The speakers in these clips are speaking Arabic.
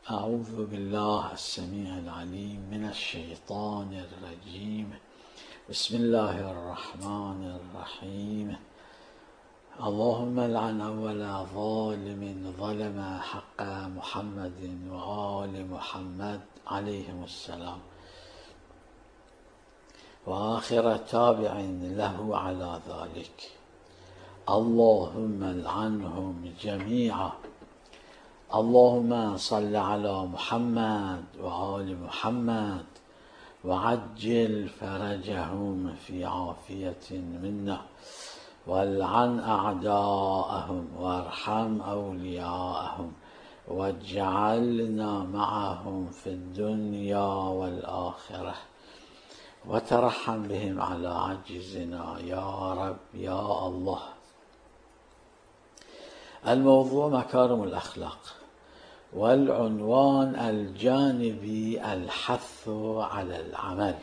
أعوذ بالله السميع العليم من الشيطان الرجيم. بسم الله الرحمن الرحيم. اللهم لعن أول ظالم ظلم حق محمد وآل محمد عليهم السلام، وآخر تابع له على ذلك. اللهم لعنهم جميعا. اللهم صل على محمد وآل محمد وعجل فرجهم في عافية منا، والعن أعداءهم وارحم أولياءهم، واجعلنا معهم في الدنيا والآخرة، وترحم بهم على عجزنا يا رب يا الله. الموضوع مكارم الأخلاق، والعنوان الجانبي الحث على العمل.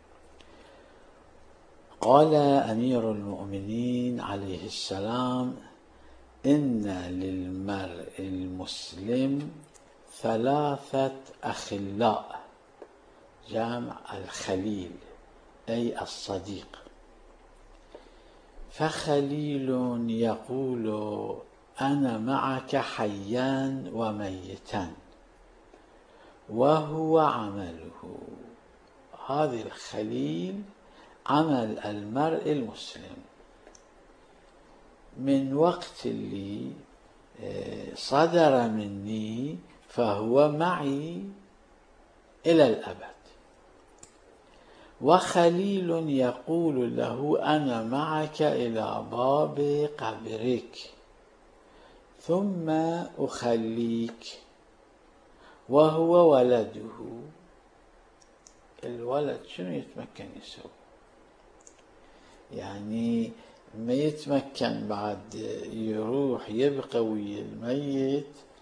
قال أمير المؤمنين عليه السلام: إن للمرء المسلم ثلاثة أخلاء، جمع الخليل أي الصديق. فخليل يقول أنا معك حيا وميتا، وهو عمله. هذا الخليل عمل المرء المسلم من وقت اللي صدر مني، فهو معي إلى الأبد. وخليل يقول له أنا معك إلى باب قبرك ثم أخليك، وهو ولده. الولد شنو يتمكن يسوي؟ يعني ما يتمكن بعد يروح يبقى ويا الميت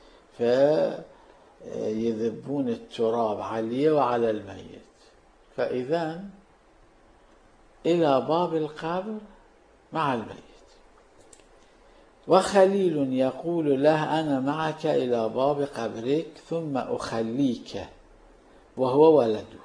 فيذبون التراب عليه وعلى الميت، فإذا إلى باب القبر مع الميت. وخليل يقول له أنا معك إلى باب قبرك ثم أخليك، وهو ولده.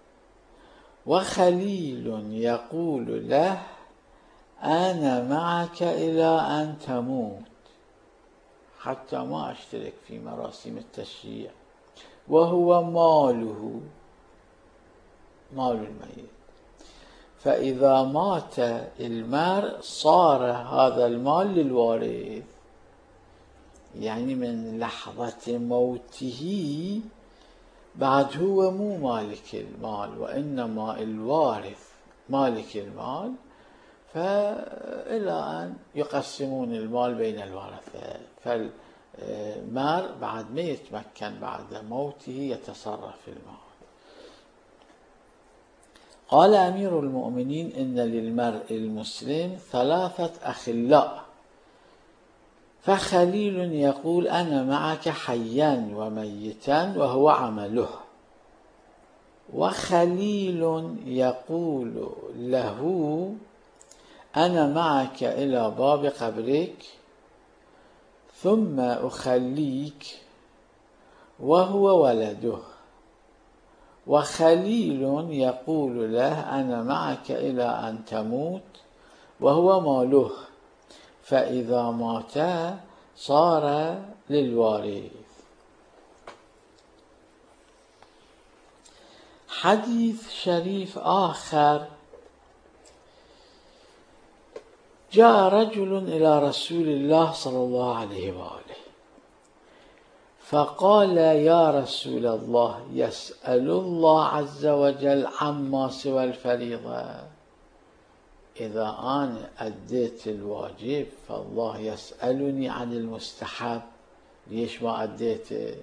وخليل يقول له أنا معك إلى أن تموت، حتى ما أشترك في مراسم التشييع، وهو ماله، مال الميت. فإذا مات المرء صار هذا المال للوارث، يعني من لحظة موته بعد هو مو مالك المال، وإنما الوارث مالك المال، فإلى أن يقسمون المال بين الورثة. فالمال بعد ما يتمكن بعد موته يتصرف في المال. قال أمير المؤمنين إن للمرء المسلم ثلاثة أخلاء. فخليل يقول أنا معك حيا وميتا، وهو عمله. وخليل يقول له أنا معك إلى باب قبرك ثم أخليك، وهو ولده. وخليل يقول له أنا معك إلى أن تموت، وهو ماله. فإذا مات صار للوارث. حديث شريف آخر: جاء رجل إلى رسول الله صلى الله عليه وآله فقال يا رسول الله يسأل الله عز وجل عما سوى الفريضة. إذا أنا أديت الواجب فالله يسألني عن المستحب، ليش ما أديته؟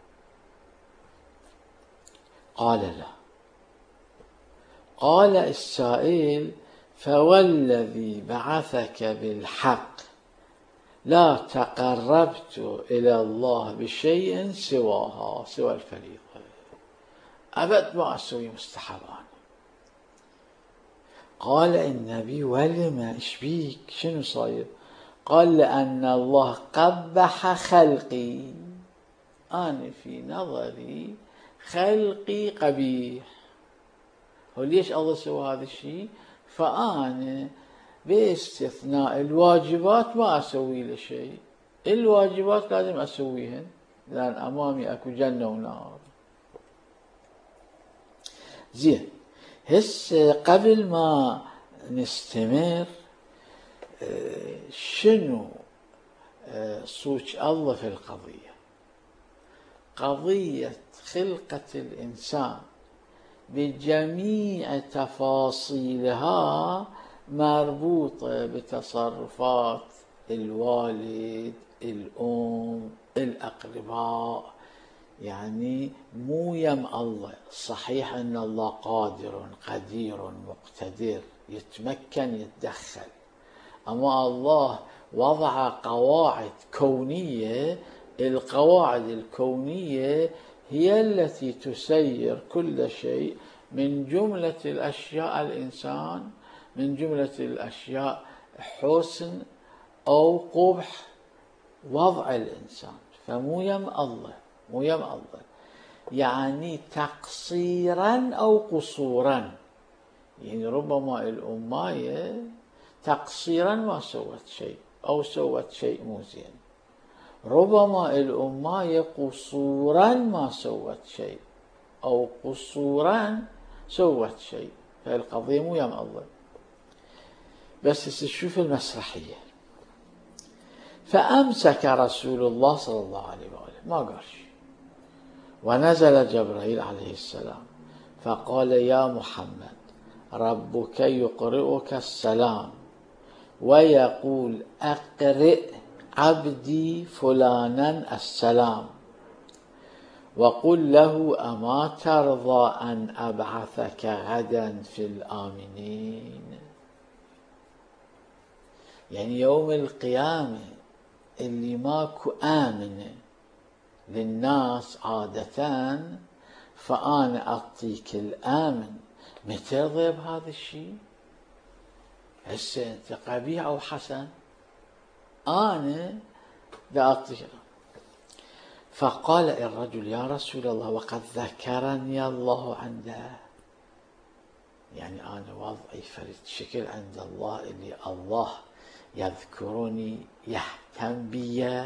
قال لا. قال السائل فوالذي بعثك بالحق لا تقربت إلى الله بشيء سواها، سوى الفريضة. أبد ما أسوي مستحبان. قال النبي ولما إيش بيك؟ شنو صاير؟ قال لأن الله قبح خلقي، أنا في نظري خلقي قبيح. وليش الله سوى هذا الشيء؟ فأنا باستثناء الواجبات ما أسوي له شيء، الواجبات لازم أسويهن لأن أمامي أكو جنة ونار. زين، هسه قبل ما نستمر شنو صوت الله في القضية؟ قضية خلقة الإنسان بجميع تفاصيلها مربوطة بتصرفات الوالد، الأم، الأقرباء. يعني مو يم الله، صحيح أن الله قادر قدير مقتدر يتمكن يتدخل، أما الله وضع قواعد كونية، القواعد الكونية هي التي تسير كل شيء، من جملة الأشياء الإنسان، من جملة الأشياء حسن أو قبح وضع الإنسان. فمو يم الله، مو يم الله يعني تقصيرا أو قصورا. يعني ربما الأماية تقصيرا ما سوت شيء أو سوت شيء مو زين، ربما الأماية قصورا ما سوت شيء أو قصورا سوت شيء. فالقضية مو يم الله. بس تشوف المسرحية. فأمسك رسول الله صلى الله عليه وآله، ما قال شيء، ونزل جبرائيل عليه السلام فقال: يا محمد، ربك يقرئك السلام ويقول: أقرئ عبدي فلانا السلام وقل له: أما ترضى أن أبعثك غدا في الآمنين. يعني يوم القيامة اللي ماكو آمنة للناس عادة، فأنا أعطيك الآمن. مترضى بهذا الشيء؟ هسه أنت قبيح أو حسن، أنا دا أعطيك. فقال الرجل: يا رسول الله، وقد ذكرني الله عنده. يعني أنا وضعي فرد شكل عند الله، اللي الله يذكرني يهتم بي.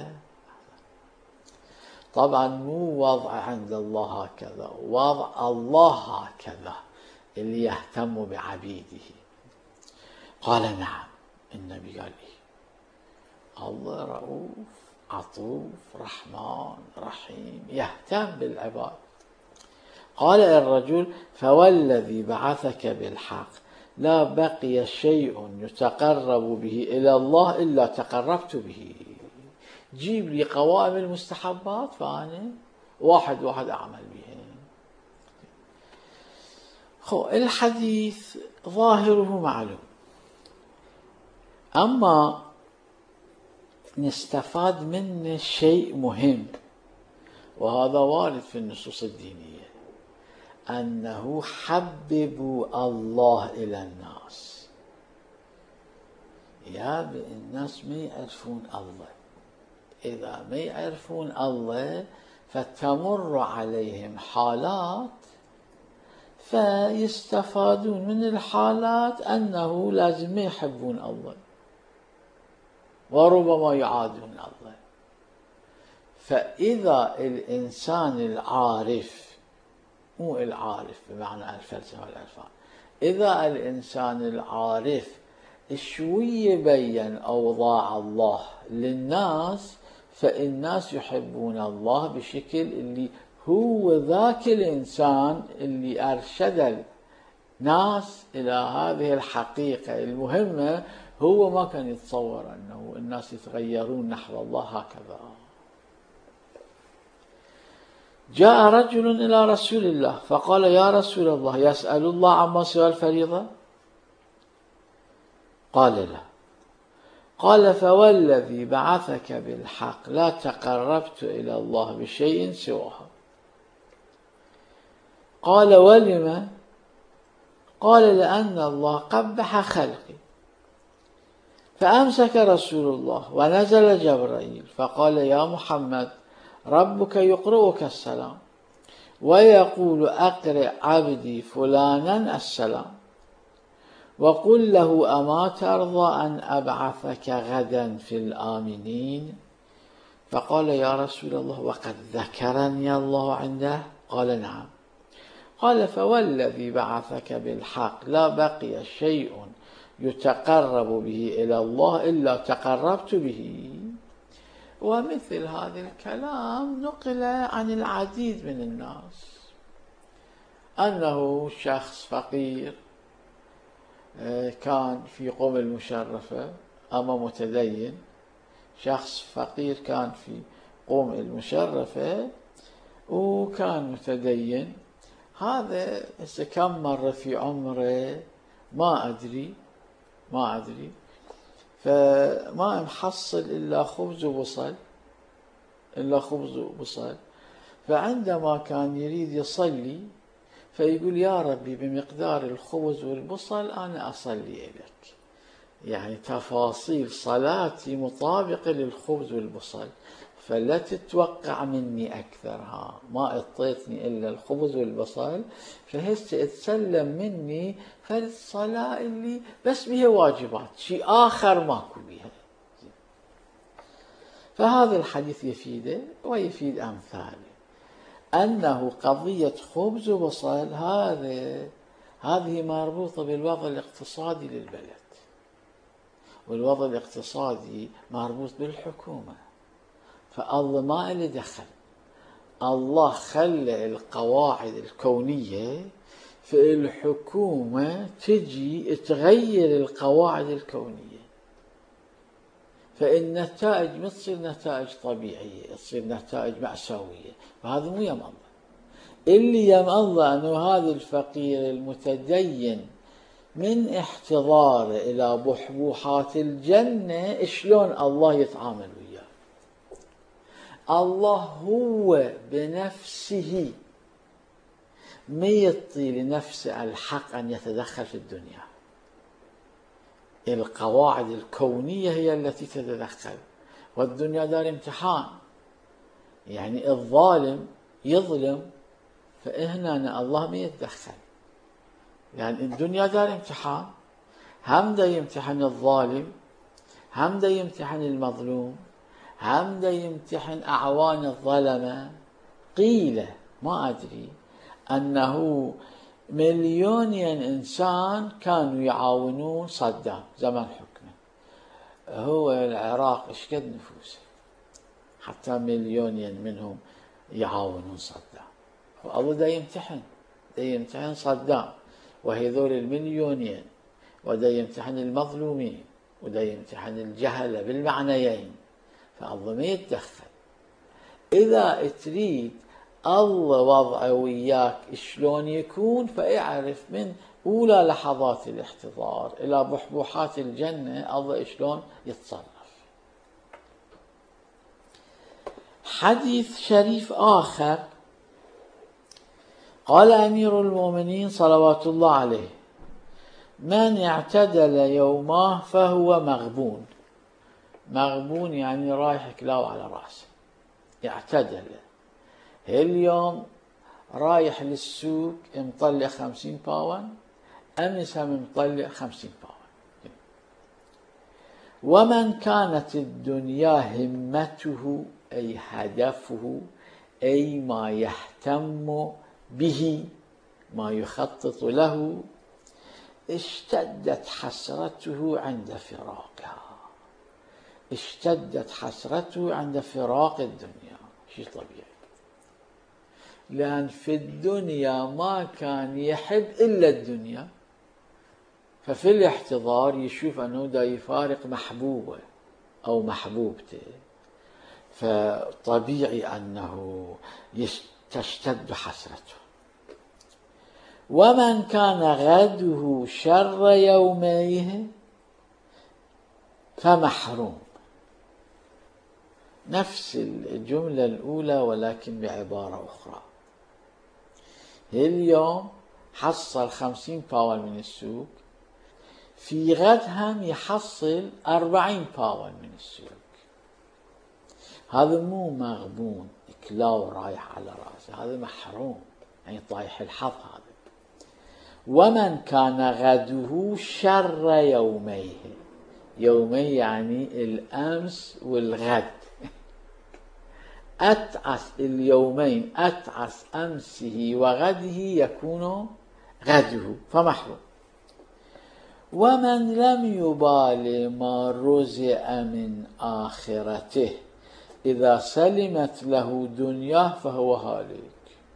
طبعا مو وضع عند الله هكذا، وضع الله هكذا اللي يهتم بعبيده. قال: نعم. النبي قال: إيه؟ الله رؤوف عطوف رحمن رحيم يهتم بالعباد. قال الرجل: فوالذي بعثك بالحق لا بقي شيء يتقرب به إلى الله إلا تقربت به. جيب لي قوائم المستحبات فأنا واحد واحد أعمل بها. الحديث ظاهره معلوم، أما نستفاد منه شيء مهم، وهذا وارد في النصوص الدينية، أنه حببوا الله إلى الناس. يا الناس ما يعرفون الله، إذا ما يعرفون الله فتمر عليهم حالات فيستفادون من الحالات أنه لازم ما يحبون الله وربما يعادون الله. فإذا الإنسان العارف، مو العارف بمعنى الفلسفة والعرفان، إذا الإنسان العارف شوية بين أوضاع الله للناس، فالناس يحبون الله بشكل اللي هو ذاك الإنسان اللي أرشد الناس إلى هذه الحقيقة المهمة، هو ما كان يتصور أنه الناس يتغيرون نحو الله هكذا. جاء رجل إلى رسول الله فقال: يا رسول الله، يسأل الله عما سوى الفريضة؟ قال: لا. قال: فوالذي بعثك بالحق لا تقربت إلى الله بشيء سواها. قال: ولم؟ قال: لأن الله قبح خلقي. فأمسك رسول الله ونزل جبرائيل فقال: يا محمد، ربك يقرئك السلام ويقول أقرئ عبدي فلانا السلام وقل له أما ترضى أن أبعثك غدا في الآمنين؟ فقال يا رسول الله وقد ذكرني الله عنده؟ قال نعم. قال فوالذي بعثك بالحق لا بقي شيء يتقرب به إلى الله إلا تقربت به. ومثل هذا الكلام نقل عن العديد من الناس، أنه شخص فقير كان في قوم المشرفة أما متدين، شخص فقير كان في قوم المشرفة وكان متدين، هذا كم مرة في عمره ما أدري فما محصل إلا خبز وبصل، فعندما كان يريد يصلي فيقول يا ربي بمقدار الخبز والبصل أنا أصلي إليك، يعني تفاصيل صلاتي مطابقة للخبز والبصل، فلا تتوقع مني أكثر، ما اعطيتني إلا الخبز والبصل، فهسه تسلم مني فالصلاة اللي بس بها واجبات، شيء آخر ماكو بها. فهذا الحديث يفيده ويفيد أمثاله، أنه قضية خبز وبصل هذه مربوطة بالوضع الاقتصادي للبلد، والوضع الاقتصادي مربوط بالحكومة، فالله ما له دخل، الله خلى القواعد الكونية فالحكومة تجي تغير القواعد الكونية، فالنتائج ما تصير نتائج طبيعية، تصير نتائج مأساوية، فهذا مو يم الله. اللي يم الله أنه هذا الفقير المتدين من احتضاره إلى بحبوحات الجنة شلون الله يتعامل وياه. الله هو بنفسه ما يعطي لنفسه الحق أن يتدخل في الدنيا، القواعد الكونية هي التي تتدخل، والدنيا دار امتحان، يعني الظالم يظلم فهنا الله ما يتدخل، يعني الدنيا دار امتحان، هم دا يمتحن الظالم، هم دا يمتحن المظلوم، هم دا يمتحن أعوان الظلمة. قيل ما أدري أنه مليونين إنسان كانوا يعاونون صدام زمن حكمه، هو العراق إيش قد نفوسه حتى مليونين منهم يعاونون صدام، والله دا يمتحن صدام وهذول المليونين، ودا يمتحن المظلومين، ودا يمتحن الجهلة بالمعنيين، فالله ما يتدخل. إذا تريد الله وضعه وياك شلون يكون، فاعرف من أولى لحظات الاحتضار إلى بحبوحات الجنة الله شلون يتصرف. حديث شريف آخر قال أمير المؤمنين صلوات الله عليه: من اعتدل يومه فهو مغبون. مغبون يعني رايح كلاو على رأسه، اعتدل. اليوم رايح للسوق مطلع 50 باون، أمس هم مطلع 50 باون. ومن كانت الدنيا همته أي هدفه أي ما يهتم به ما يخطط له، اشتدت حسرته عند فراقها، اشتدت حسرته عند فراق الدنيا، شيء طبيعي، لأن في الدنيا ما كان يحب إلا الدنيا، ففي الاحتضار يشوف أنه دا يفارق محبوبه أو محبوبته، فطبيعي أنه تشتد حسرته. ومن كان غده شر يوميه فمحروم. نفس الجملة الأولى ولكن بعبارة أخرى. اليوم حصل 50 باون من السوق، في غد هم يحصل 40 باون من السوق، هذا مو مغبون كلاو رايح على راسه، هذا محروم، يعني طايح الحظ هذا. ومن كان غده شر يوميه، يومي يعني الأمس والغد، أتعس اليومين، أتعس أمسه وغده يكون غده، فمحروم. ومن لم يبال ما رزئ من آخرته إذا سلمت له دنياه فهو هالك.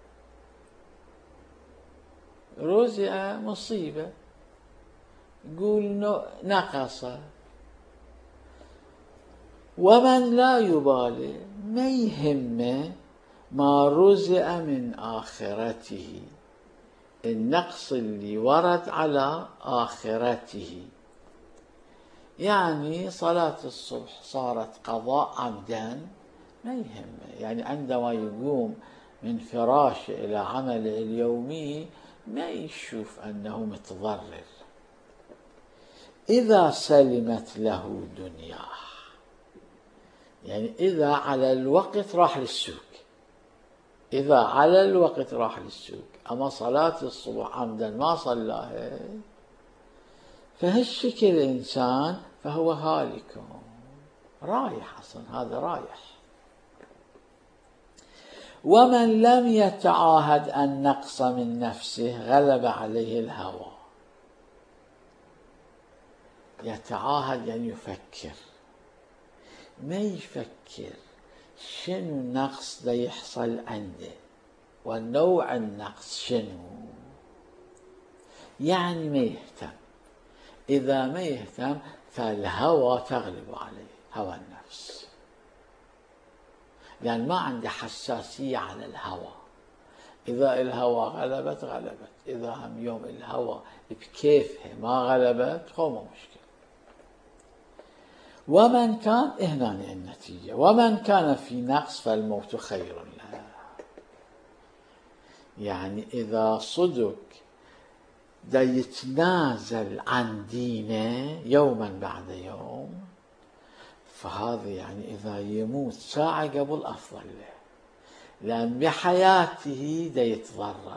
رزئ مصيبة، قول نقص. ومن لا يبالي، ما يهمه ما رزئ من آخرته، النقص اللي ورد على آخرته، يعني صلاة الصبح صارت قضاء عمدا ما يهمه، يعني عندما يقوم من فراشه إلى عمله اليومي ما يشوف أنه متضرر. إذا سلمت له دنياه، يعني إذا على الوقت راح للسوق، إذا على الوقت راح للسوق، أما صلاة الصبح عمدا ما صلاها فهالشكل إنسان فهو هالك، رايح أصلا، هذا رايح. ومن لم يتعاهد النقص من نفسه غلب عليه الهوى. يتعاهد يعني يفكر، ما يفكر شنو النقص دا يحصل عنده والنوع النقص شنو، يعني ما يهتم. إذا ما يهتم فالهوى تغلب عليه، هوى النفس، لأن ما عنده حساسية على الهوى. إذا الهوى غلبت، إذا هم يوم الهوى بكيفها ما غلبت هو مو مشكلة. ومن كان هنا النتيجة، ومن كان في نقص فالموت خير له. يعني إذا صدق دا يتنازل عن دينه يوما بعد يوم، فهذا يعني إذا يموت ساعة قبل أفضل له، لأن بحياته دا يتضرر.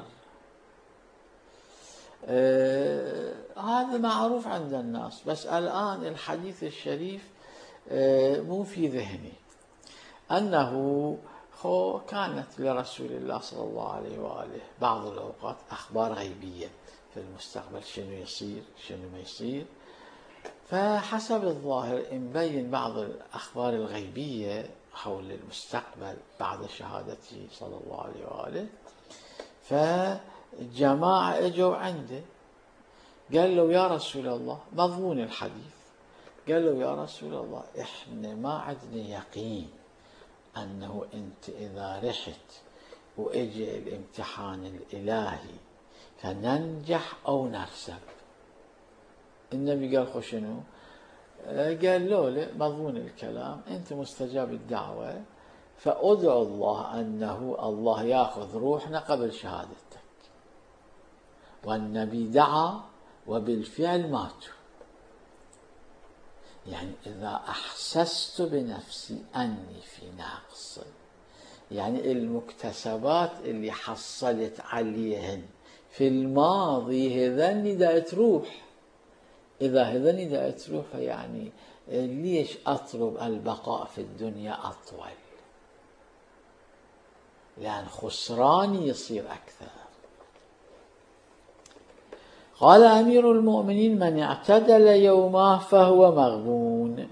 هذا معروف عند الناس، بس الآن الحديث الشريف مو في ذهني أنه كانت لرسول الله صلى الله عليه وآله بعض الأوقات أخبار غيبية في المستقبل، شنو يصير شنو ما يصير، فحسب الظاهر مبين بعض الأخبار الغيبية حول المستقبل بعد شهادته صلى الله عليه وآله. فجماعة اجوا عنده قال له يا رسول الله، مضمون الحديث، قال له يا رسول الله احنا ما عندنا يقين أنه أنت إذا رحت وإجي الامتحان الإلهي فننجح أو نرسب. النبي قال خو شنو؟ قال له مضمون الكلام أنت مستجاب الدعوة، فأدعو الله أنه الله يأخذ روحنا قبل شهادتك. والنبي دعا وبالفعل ماتوا. يعني إذا أحسست بنفسي أني في نقص، يعني المكتسبات اللي حصلت عليهن في الماضي هذني دا تروح، إذا هذني دا تروح فيعني ليش أطلب البقاء في الدنيا أطول؟ لأن خسراني يصير أكثر. قال أمير المؤمنين من اعتدل يومه فهو مغبون.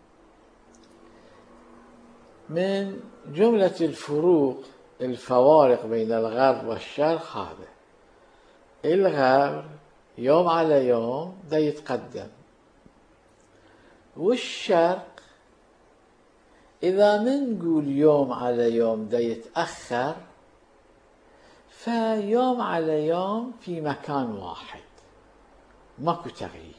من جملة الفوارق بين الغرب والشرق هذا، الغرب يوم على يوم دا يتقدم، والشرق إذا منقول يوم على يوم دا يتأخر فيوم على يوم في مكان واحد، ماكو تغيير.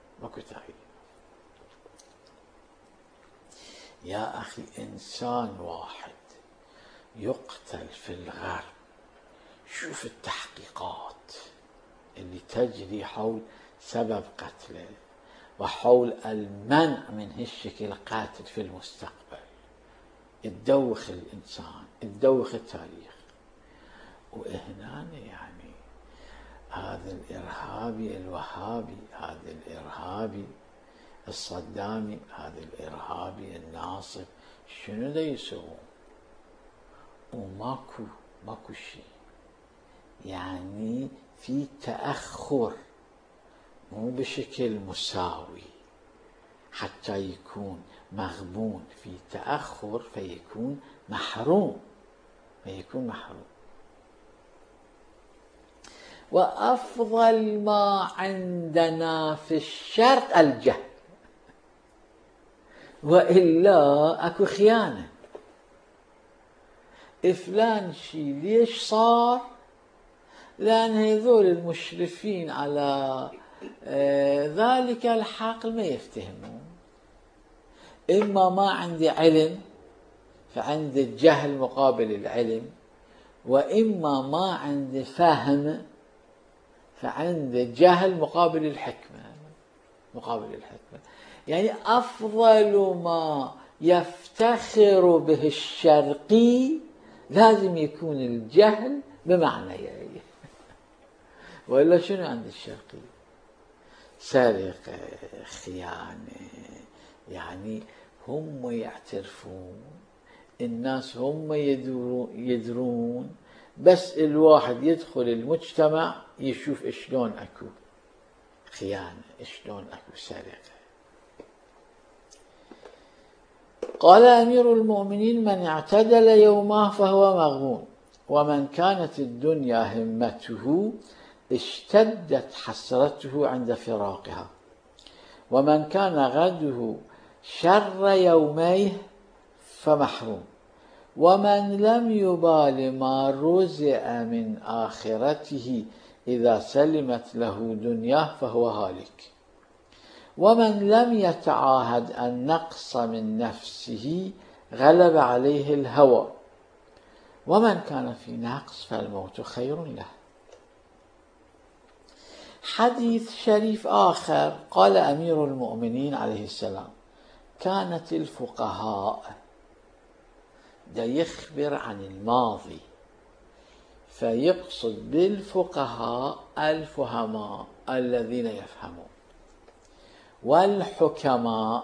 يا أخي إنسان واحد يقتل في الغرب، شوف التحقيقات اللي تجري حول سبب قتله وحول المنع من هالشكل قاتل في المستقبل. تدوخ الإنسان، تدوخ التاريخ. وهنا يعني هذا الإرهابي الوهابي، هذا الإرهابي الصدامي، هذا الإرهابي الناصب، شنو دا يسوون؟ ماكو شيء، يعني في تأخر، مو بشكل مساوي حتى يكون مغبون، في تأخر فيكون محروم، وأفضل ما عندنا في الشرق الجهل، وإلا أكو خيانة. فلان شي ليش صار؟ لأن هذول المشرفين على ذلك الحقل ما يفتهمون. إما ما عندي علم فعندي الجهل مقابل العلم، وإما ما عندي فهم فعندي الجهل مقابل الحكمة. يعني أفضل ما يفتخر به الشرقي لازم يكون الجهل بمعنى وإلا شنو عند الشرقي؟ سرقة، خيانة. يعني هم يعترفون، الناس هم يدرون، بس الواحد يدخل المجتمع يشوف شلون اكو خيانة، شلون اكو سرقة. قال أمير المؤمنين: من اعتدل يومه فهو مغبون، ومن كانت الدنيا همته اشتدت حسرته عند فراقها، ومن كان غده شر يوميه فمحروم، ومن لم يبال ما رزق من آخرته إذا سلمت له دنياه فهو هالك، ومن لم يتعاهد النقص من نفسه غلب عليه الهوى، ومن كان في نقص فالموت خير له. حديث شريف آخر، قال أمير المؤمنين عليه السلام: كانت الفقهاء، دا يخبر عن الماضي، فيقصد بالفقهاء الفهماء الذين يفهمون، والحكماء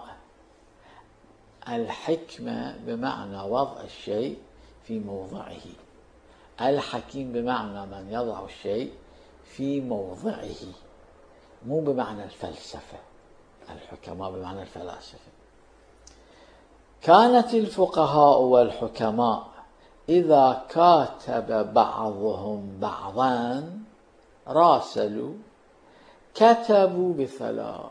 الحكمة بمعنى وضع الشيء في موضعه، الحكيم بمعنى من يضع الشيء في موضعه، مو بمعنى الفلسفة، الحكماء بمعنى الفلاسفة. كانت الفقهاء والحكماء إذا كاتب بعضهم بعضا راسلوا كتبوا بثلاث.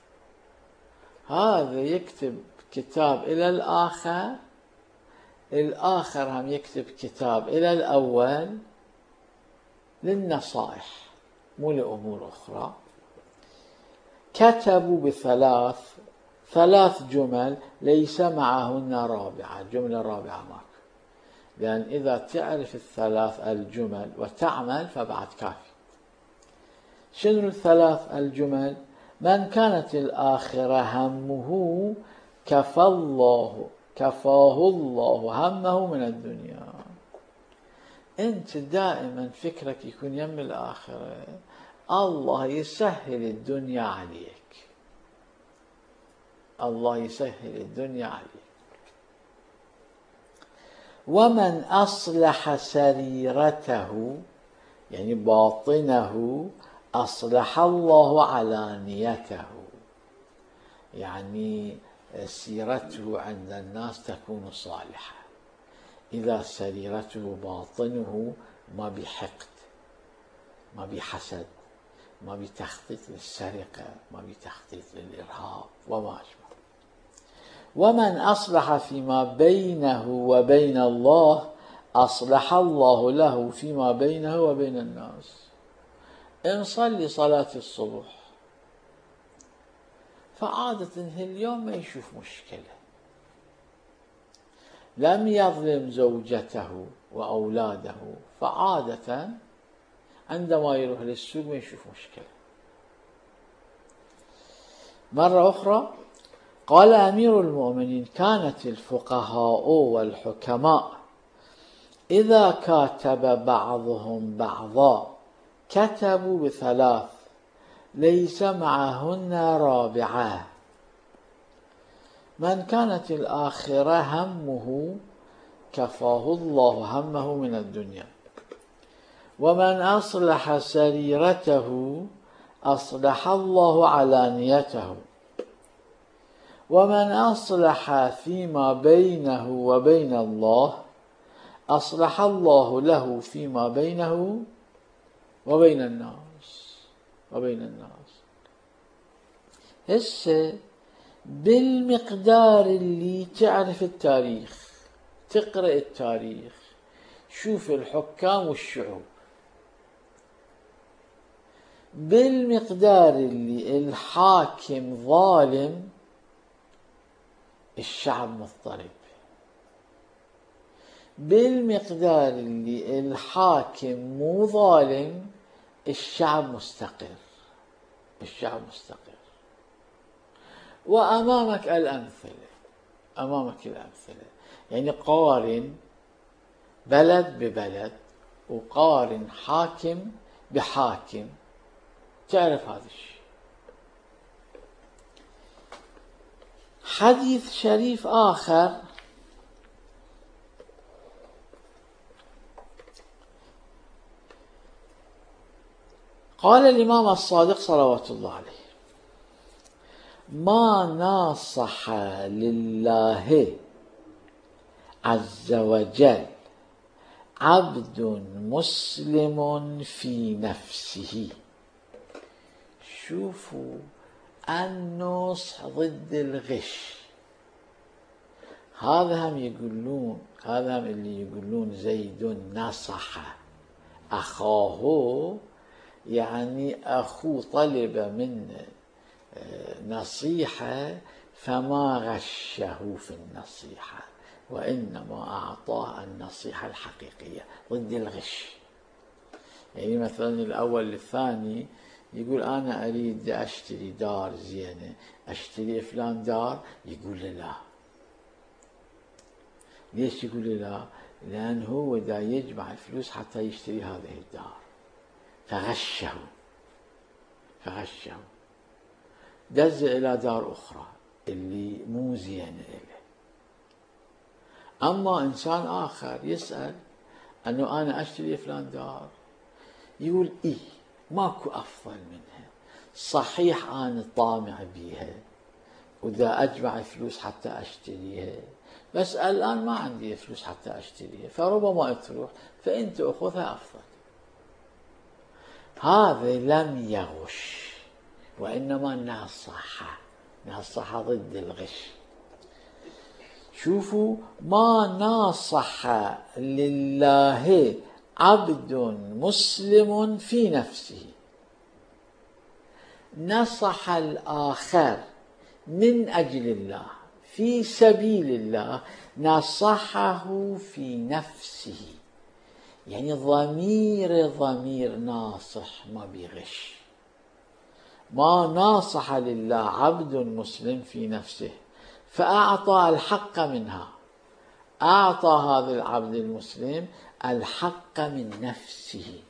هذا يكتب كتاب إلى الآخر، الآخر هم يكتب كتاب إلى الأول للنصائح مو لأمور أخرى. كتبوا بثلاث، ثلاث جمل ليس معهن رابعة، جملة رابعة ماكو، لأن إذا تعرف الثلاث الجمل وتعمل فبعد كافي. شنو الثلاث الجمل؟ من كانت الآخرة همه كفاه الله همه من الدنيا. أنت دائما فكرك يكون يم الآخرة، الله يسهل الدنيا عليك، الله يسهل الدنيا عليك. ومن أصلح سريرته يعني باطنه أصلح الله علانيته، يعني سيرته عند الناس تكون صالحة إذا سريرته باطنه ما بحقد، ما بحسد، ما بتخطيط للسرقة، ما بتخطيط للإرهاب وما أشبه. ومن أصلح فيما بينه وبين الله أصلح الله له فيما بينه وبين الناس. نصلي صلاة الصبح فعادة اليوم ما يشوف مشكلة، لم يظلم زوجته وأولاده، فعادة عندما يروح للسوق ما يشوف مشكلة. مرة أخرى قال أمير المؤمنين: كانت الفقهاء والحكماء إذا كاتب بعضهم بعضا كتبوا بثلاث ليس معهن رابعة: من كانت الآخرة همه كفاه الله همه من الدنيا، ومن أصلح سريرته أصلح الله علانيته، ومن أصلح فيما بينه وبين الله أصلح الله له فيما بينه وبين الناس. هسه بالمقدار اللي تعرف التاريخ، تقرأ التاريخ، شوف الحكام والشعوب، بالمقدار اللي الحاكم ظالم الشعب مضطرب، بالمقدار اللي الحاكم مو ظالم الشعب مستقر. وأمامك الأمثلة، يعني قارن بلد ببلد وقارن حاكم بحاكم تعرف هذا الشيء. حديث شريف آخر قال الإمام الصادق صلوات الله عليه: ما ناصح لله عز وجل عبد مسلم في نفسه. شوفوا النصح ضد الغش. هذا هم اللي يقولون زيد نصح أخاه، يعني أخوه طلب منه نصيحة فما غشه في النصيحة، وإنما أعطاه النصيحة الحقيقية ضد الغش. يعني مثلا الأول للثاني يقول: أنا أريد أشتري دار زينة، أشتري فلان دار. يقول له لا. ليش يقول له لا؟ لأن هو دا يجمع فلوس حتى يشتري هذه الدار، فغشه دز إلى دار أخرى اللي مو زينة إله. أما إنسان آخر يسأل أنه أنا أشتري فلان دار، يقول: إيه ماكو أفضل منها، صحيح أنا طامع بيها وإذا أجمع فلوس حتى أشتريها، بس الآن ما عندي فلوس حتى أشتريها، فربما تروح، فأنت أخذها أفضل. هذا لم يغش، وإنما نصح ضد الغش. شوفوا: ما ناصح لله عبد مسلم في نفسه، نصح الآخر من أجل الله في سبيل الله، نصحه في نفسه، يعني ضمير ناصح ما بيغش. ما ناصح لله عبد مسلم في نفسه فأعطى الحق منها، أعطى هذا العبد المسلم الحق من نفسه،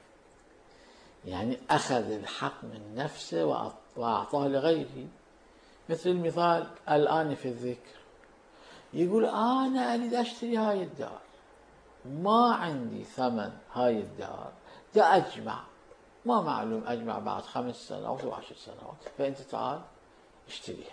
يعني أخذ الحق من نفسه وأعطاه لغيره. مثل المثال الآن في الذكر، يقول: أنا أريد أشتري هاي الدار، ما عندي ثمن هاي الدار، دا أجمع، ما معلوم أجمع بعد 5 سنوات أو 10 سنوات، فأنت تعال اشتريها.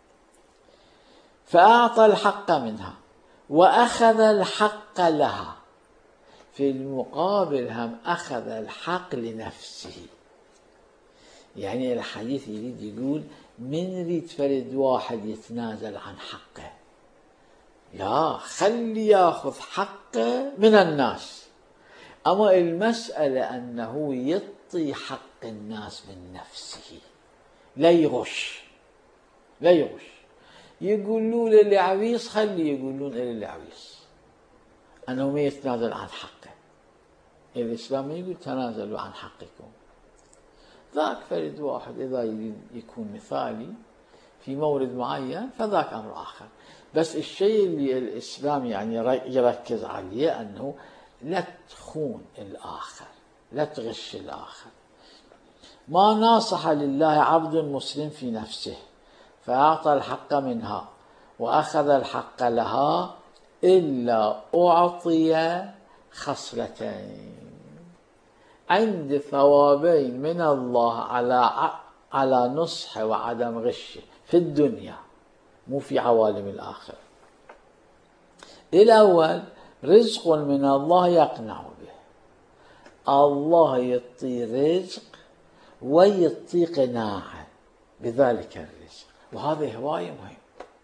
فأعطى الحق منها وأخذ الحق لها، في المقابل هم أخذ الحق لنفسه. يعني الحديث يريد يقول: من يريد فرد واحد يتنازل عن حقه؟ لا، خلي ياخذ حقه من الناس. أما المسألة أنه يعطي حق الناس من نفسه، لا يغش. يقولون للعويس خلي يقولون للعويس أنه ما يتنازل عن حقه. الإسلام يقول: تنازلوا عن حقكم. ذاك فرد واحد إذا يريد يكون مثالي في مورد معين فذاك أمر آخر. بس الشيء اللي الإسلام يعني يركز عليه أنه لا تخون الآخر، لا تغش الآخر. ما ناصح لله عبد مسلم في نفسه فأعطى الحق منها وأخذ الحق لها إلا أعطي خصلتين، عند ثوابين من الله على نصحه وعدم غشه في الدنيا، مو في عوالم الآخرة. الأول رزق من الله يقنع به، الله يعطي رزق ويعطي قناعة بذلك الرزق، وهذا هواية مهم.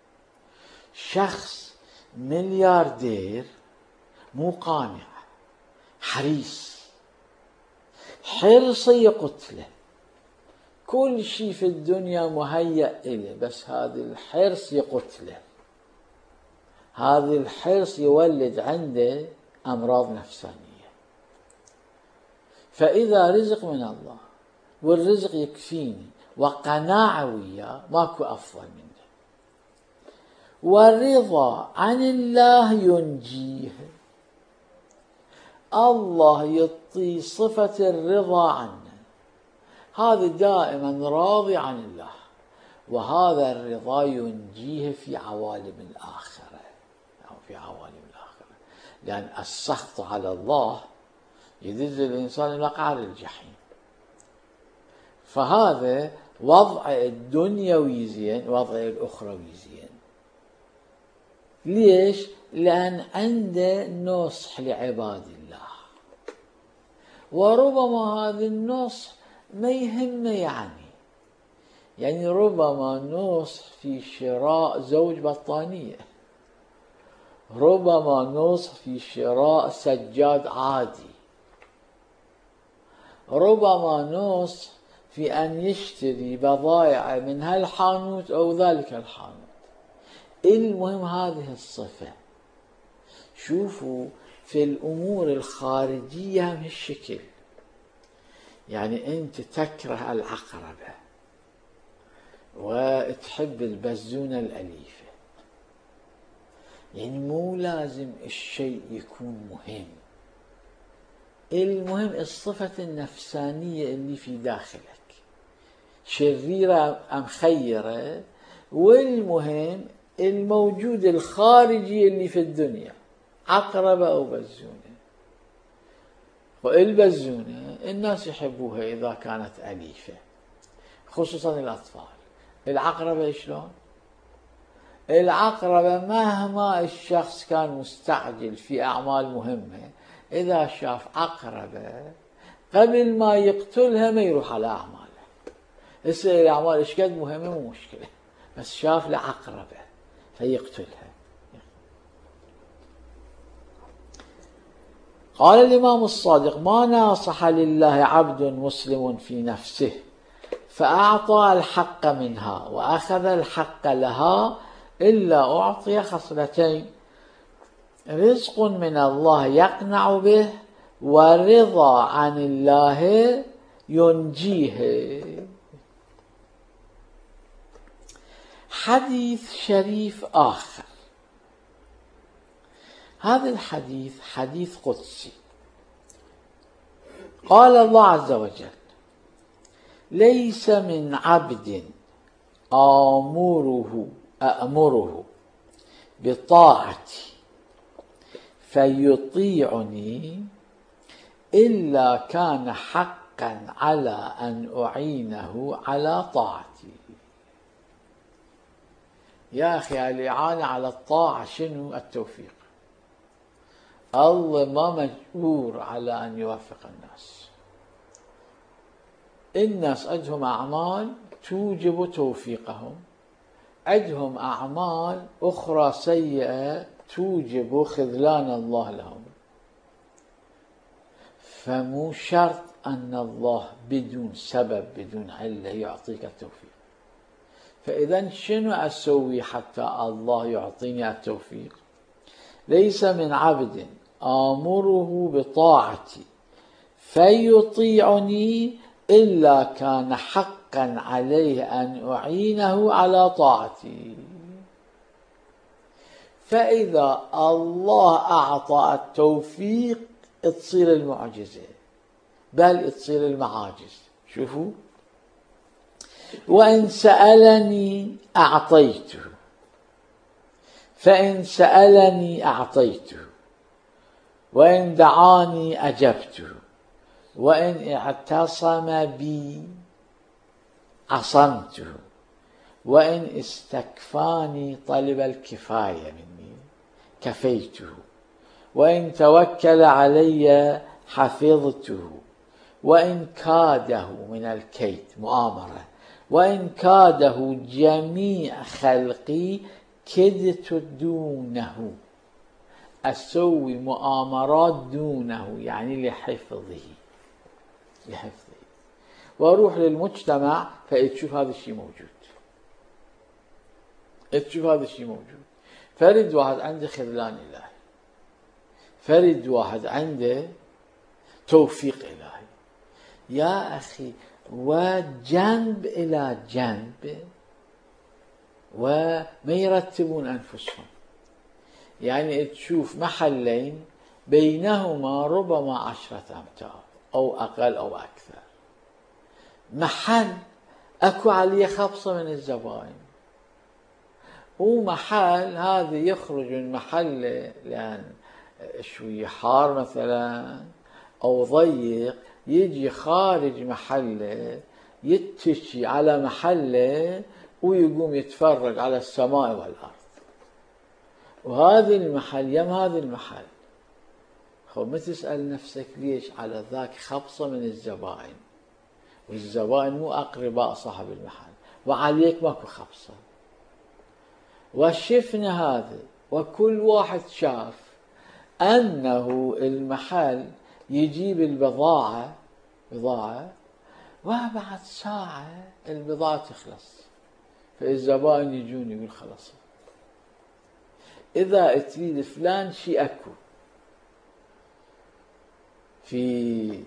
شخص ملياردير مو قانع، حريص، حرصه يقتله، كل شيء في الدنيا مهيأ إله، بس هذا الحرص يقتله، هذا الحرص يولد عنده أمراض نفسانية. فإذا رزق من الله والرزق يكفيني وقناعة وياه ماكو أفضل منه. والرضا عن الله ينجيه، الله يعطي صفة الرضا عنه، هذا دائما راضي عن الله، وهذا الرضا ينجيه في عوالم الآخرة أو في عوالم الآخرة، لأن السخط على الله يدز الإنسان إلى قعر الجحيم. فهذا وضع الدنيوي زين، وضع الأخروي زين. ليش؟ لأن عنده نصح لعباد الله، وربما هذا النصح ما يهمه، يعني ربما نصح في شراء زوج بطانية، ربما نصح في شراء سجاد عادي، ربما نصح في أن يشتري بضائع من هالحانوت أو ذلك الحانوت. المهم هذه الصفة. شوفوا في الأمور الخارجية من الشكل، يعني أنت تكره العقربة وتحب البزونة الأليفة، يعني مو لازم الشيء يكون مهم، المهم الصفة النفسانية اللي في داخلك، شريرة أم خيرة، والمهم الموجود الخارجي اللي في الدنيا، عقربة أو بزونة. والبزونة الناس يحبوها إذا كانت أليفة، خصوصا الأطفال. العقربة شلون؟ العقربة مهما الشخص كان مستعجل في أعمال مهمة، إذا شاف عقربة قبل ما يقتلها ما يروح على أعماله. هسه الأعمال إيش قد مهمة مو مشكلة، بس شاف له عقربة فيقتلها. قال الإمام الصادق: ما ناصح لله عبد مسلم في نفسه فأعطى الحق منها وأخذ الحق لها إلا أعطي خصلتين: رزق من الله يقنع به، ورضا عن الله ينجيه. حديث شريف آخر، هذا الحديث حديث قدسي. قال الله عز وجل: ليس من عبد أأمره بطاعتي فيطيعني إلا كان حقا على أن أعينه على طاعتي. يا أخي الإعانة على الطاعة شنو؟ التوفيق. الله ما مجبور على أن يوفق الناس. الناس عندهم أعمال توجب توفيقهم، عندهم أعمال أخرى سيئة توجب خذلان الله لهم. فمو شرط أن الله بدون سبب بدون علة يعطيك التوفيق. فإذا شنو أسوي حتى الله يعطيني التوفيق؟ ليس من عبد آمره بطاعتي فيطيعني إلا كان حقا عليه أن أعينه على طاعتي. فإذا الله أعطى التوفيق تصير المعجزة، بل تصير المعاجز. شوفوا، وإن سألني أعطيته، فإن سألني أعطيته، وإن دعاني أجبته، وإن اعتصم بي عصمته، وإن استكفاني طلب الكفاية مني كفيته، وإن توكل علي حفظته، وإن كاده من الكيد مؤامرة، وإن كاده جميع خلقي كدت دونه، أسوي مؤامرات دونه يعني لحفظه، وأروح للمجتمع فأتشوف هذا الشيء موجود، تشوف هذا الشيء موجود. فرد واحد عنده خذلان إلهي، فرد واحد عنده توفيق إلهي، يا أخي، وجنب إلى جنب، وما يرتبون أنفسهم. يعني تشوف محلين بينهما ربما 10 أمتار أو أقل أو أكثر، محل أكو عليه خبصة من الزبائن، ومحل هذا يخرج من محل لأن شوي حار مثلا أو ضيق، يجي خارج محله يتشي على محله ويقوم يتفرج على السماء والأرض، وهذا المحل يم هذا المحل. ما تسأل نفسك ليش على ذاك خبصة من الزبائن، والزبائن مو أقرباء صاحب المحل، وعليك ماكو خبصة. وشفنا هذا، وكل واحد شاف أنه المحل يجيب البضاعة وبعد ساعة البضاعة تخلص، فالزبائن يجون يقول خلص. إذا تريد فلان شيء أكو في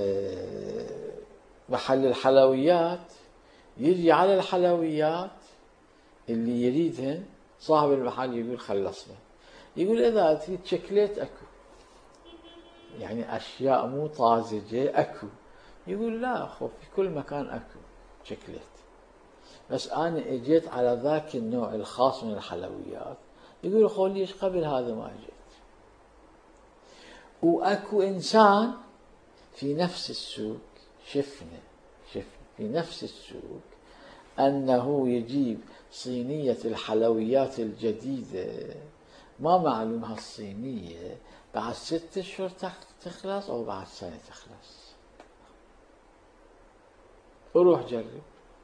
محل الحلويات، يجي على الحلويات اللي يريدهن صاحب المحل يقول خلصنا. يقول إذا تريد شكليت أكو، يعني أشياء مو طازجة أكو. يقول لا أخو، في كل مكان أكو شكليت، بس أنا اجيت على ذاك النوع الخاص من الحلويات. يقول أخو ليش قبل هذا ما اجيت؟ وأكو إنسان في نفس السوق، شفنا في نفس السوق أنه يجيب صينية الحلويات الجديدة، ما معلوم هالصينية بعد 6 أشهر تخلص أو بعد سنة تخلص. وروح جرب.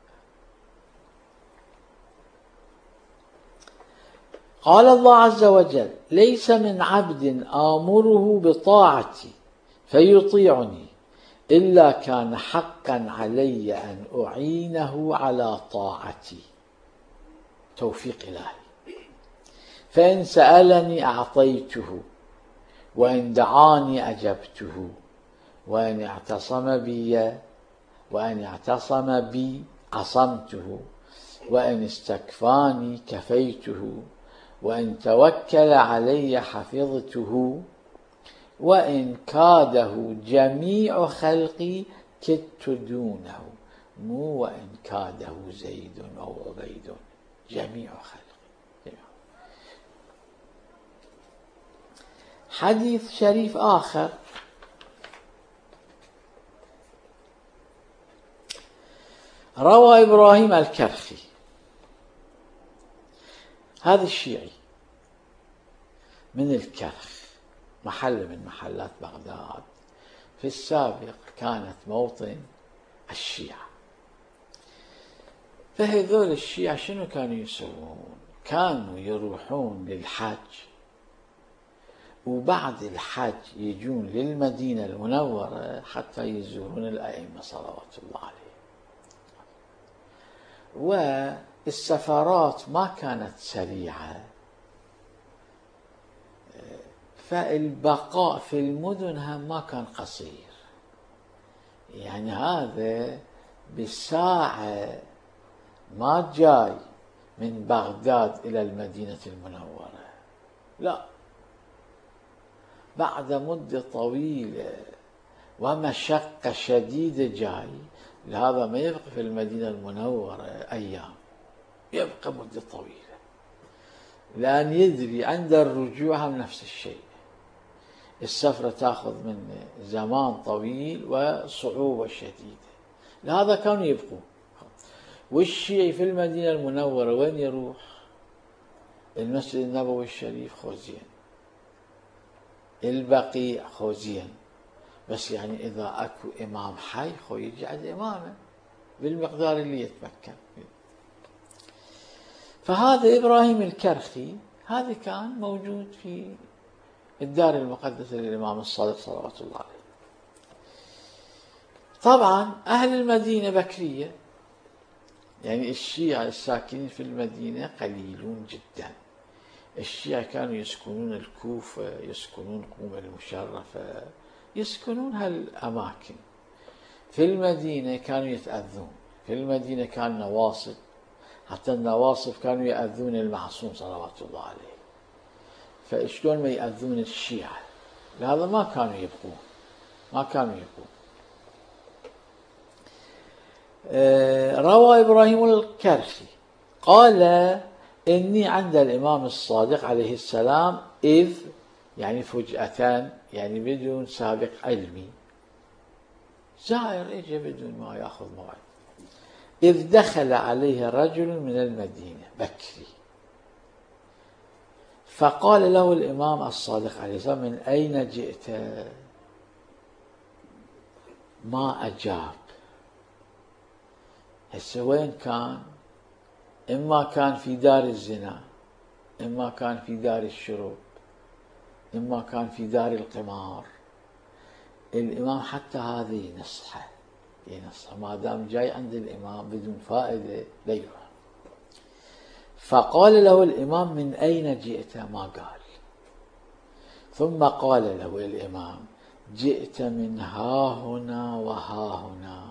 قال الله عز وجل: ليس من عبد آمره بطاعتي فيطيعني إلا كان حقا علي أن أعينه على طاعتي. توفيق إلهي. فإن سألني أعطيته، وإن دعاني أجبته، وإن اعتصم بي عصمته، وإن استكفاني كفيته، وإن توكل علي حفظته، وإن كاده جميع خلقي كدت دونه. مو وإن كاده زيد أو عبيد، جميع خلقي. حديث شريف آخر روى إبراهيم الكرخي، هذا الشيعي من الكرخ، محل من محلات بغداد، في السابق كانت موطن الشيعة. فهذول الشيعة شنو كانوا يسوون؟ كانوا يروحون للحج، وبعد الحج يجون للمدينة المنورة حتى يزورون الأئمة صلوات الله عليهم. والسفرات ما كانت سريعة، فالبقاء في المدن هم ما كان قصير، يعني هذا بالساعة ما جاي من بغداد إلى المدينة المنورة، لا، بعد مدة طويلة ومشقة شديدة جاي. لهذا ما يبقى في المدينة المنورة أيام، يبقى مدة طويلة، لأن يدري عند الرجوع هم نفس الشيء، السفرة تأخذ منه زمان طويل وصعوبة شديدة. لهذا كانوا يبقوا. والشيعي في المدينة المنورة وين يروح؟ المسجد النبوي الشريف خوزين، البقيع خوزين، بس يعني إذا أكو إمام حي خو يجي عند إمامه بالمقدار اللي يتمكن. فهذا إبراهيم الكرخي هذا كان موجود في الدار المقدسة للإمام الصادق صلوات الله عليه. طبعا أهل المدينة بكرية، يعني الشيعة الساكنين في المدينة قليلون جدا. الشيعة كانوا يسكنون الكوفة، يسكنون قم المشرفة، يسكنون هالأماكن. في المدينة كانوا يتأذون، في المدينة كان نواصب، حتى النواصب كانوا يأذون المعصوم صلوات الله عليه. فإشلون ما يأذون الشيعة؟ لهذا ما كانوا يبقون، ما كانوا يبقون. روى إبراهيم الكرخي قال: إني عند الإمام الصادق عليه السلام إذ، يعني فجأة، يعني بدون سابق علمي، زائر إجا بدون ما يأخذ موعد، إذ دخل عليه رجل من المدينة بكري، فقال له الإمام الصادق عليه السلام: من أين جئت؟ ما أجاب. هسه وين كان؟ إما كان في دار الزنا، إما كان في دار الشرب، إما كان في دار القمار. الإمام حتى هذه نصحه، ما دام جاي عند الإمام بدون فائدة لا يروح. فقال له الإمام: من أين جئت؟ ما قال. ثم قال له الإمام: جئت من ها هنا وها هنا،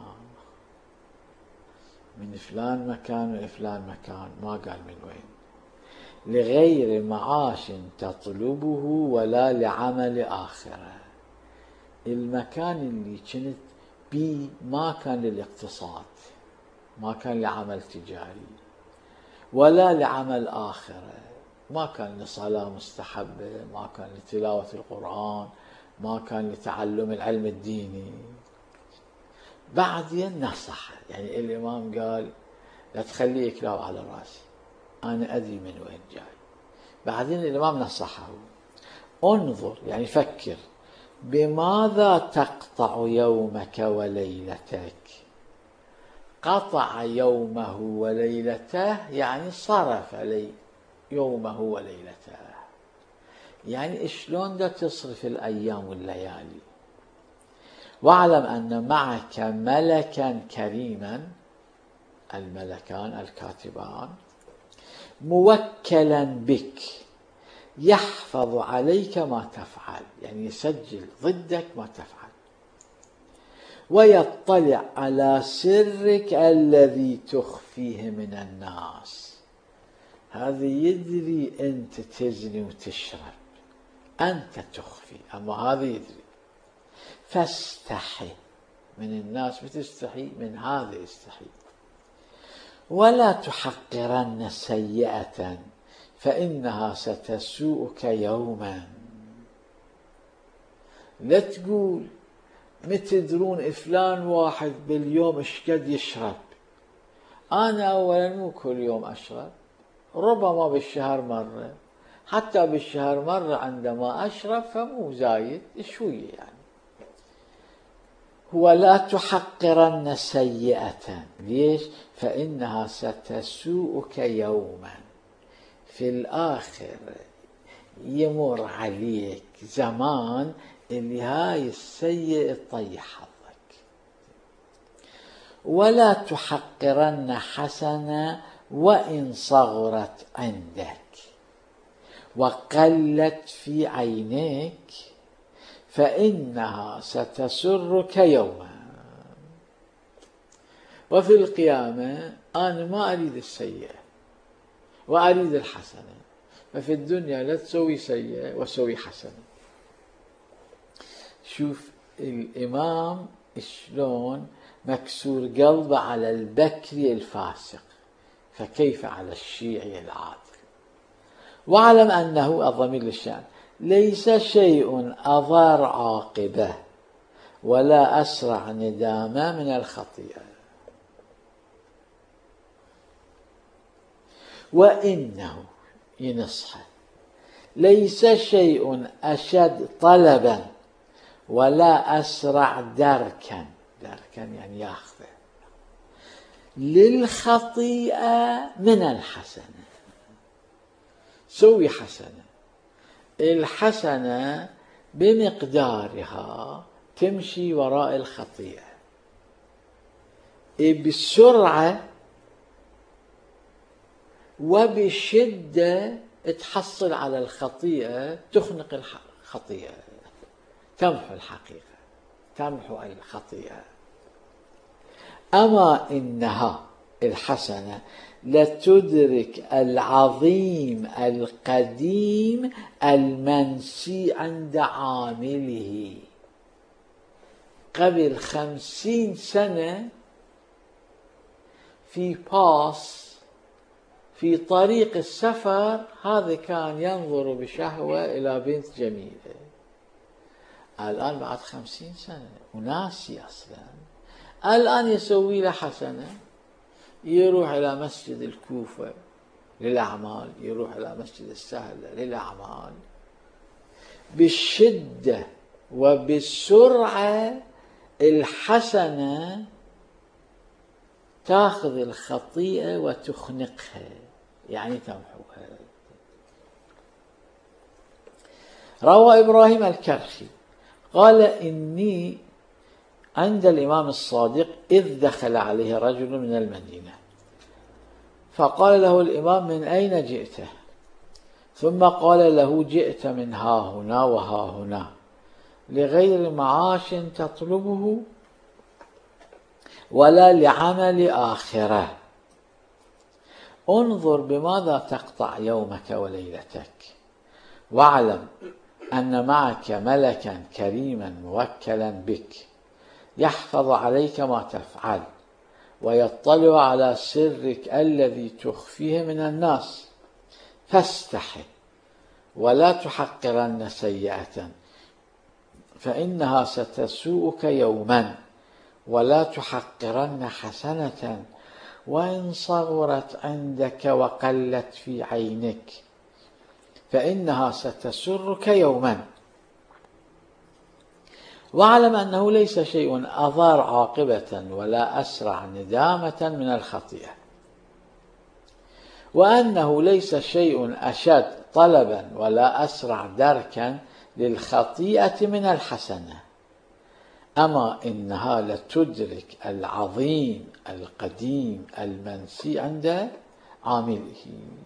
من فلان مكان وفلان مكان، ما قال من وين، لغير معاش تطلبه ولا لعمل آخرة. المكان اللي كنت بيه ما كان للاقتصاد، ما كان لعمل تجاري، ولا لعمل آخرة، ما كان لصلاة مستحبة، ما كان لتلاوة القرآن، ما كان لتعلم العلم الديني. بعدين نصح، يعني الإمام قال: لا تخليه يكلاب على راسي، أنا أدري من وين جاي. بعدين الإمام نصحه: انظر، يعني فكر، بماذا تقطع يومك وليلتك؟ قطع يومه وليلته يعني صرف يومه وليلته، يعني شلون دا تصرف الأيام والليالي. واعلم أن معك ملكا كريما، الملكان الكاتبان، موكلا بك يحفظ عليك ما تفعل، يعني يسجل ضدك ما تفعل، ويطلع على سرك الذي تخفيه من الناس. هذا يدري أنت تزني وتشرب، أنت تخفي، أما هذا يدري. فاستحي من الناس، بتستحي من هذا استحي. ولا تحقرن سيئة فإنها ستسوءك يوما. لا تقول متدرون فلان واحد باليوم اشقد يشرب، أنا أولا مو كل يوم أشرب، ربما بالشهر مرة، حتى بالشهر مرة عندما أشرب فمو زايد شوية يعني. ولا تحقرن سيئة، ليش؟ فإنها ستسوءك يوما، في الآخر يمر عليك زمان اللي هاي السيئة تطيح حظك. ولا تحقرن حسنة وإن صغرت عندك وقلت في عينيك، فإنها ستسرك يوما. وفي القيامة أنا ما أريد السيئة وأريد الحسنة، ففي الدنيا لا تسوي سيئة وسوي حسنة. شوف الإمام شلون مكسور قلبه على البكري الفاسق، فكيف على الشيعي العادل. واعلم أنه الضمير للشأن ليس شيء أضر عاقبة ولا أسرع ندامة من الخطيئة، وإنه ينصح ليس شيء أشد طلبا ولا أسرع دركا يعني ياخذه للخطيئة من الحسنة. سوي حسنة، الحسنة بمقدارها تمشي وراء الخطيئة بسرعة وبشدة، تحصل على الخطيئة، تخنق الخطيئة، تمحو الحقيقة، تمحو الخطيئة. أما إنها الحسنة لتدرك العظيم القديم المنسي عند عامله. قبل 50 سنة في باص في طريق السفر، هذا كان ينظر بشهوة إلى بنت جميلة، الآن بعد 50 سنة وناسي أصلا، الآن يسوي له حسنة، يروح إلى مسجد الكوفة للأعمال، يروح إلى مسجد السهلة للأعمال، بالشدة وبالسرعة الحسنة تأخذ الخطيئة وتخنقها، يعني تمحوها. روى إبراهيم الكرخي قال إني عند الإمام الصادق إذ دخل عليه رجل من المدينة فقال له الإمام من أين جئت؟ ثم قال له جئت من ها هنا وها هنا لغير معاش تطلبه ولا لعمل آخرة، انظر بماذا تقطع يومك وليلتك، واعلم أن معك ملكا كريما موكلا بك يحفظ عليك ما تفعل ويطلع على سرك الذي تخفيه من الناس، فاستحي ولا تحقرن سيئة فإنها ستسوءك يوما، ولا تحقرن حسنة وإن صغرت عندك وقلت في عينك فإنها ستسرك يوما. واعلم أنه ليس شيء أضار عاقبة ولا أسرع ندامة من الخطيئة، وأنه ليس شيء أشد طلبا ولا أسرع دركا للخطيئة من الحسنة. أما إنها لتدرك العظيم القديم المنسي عند عامله.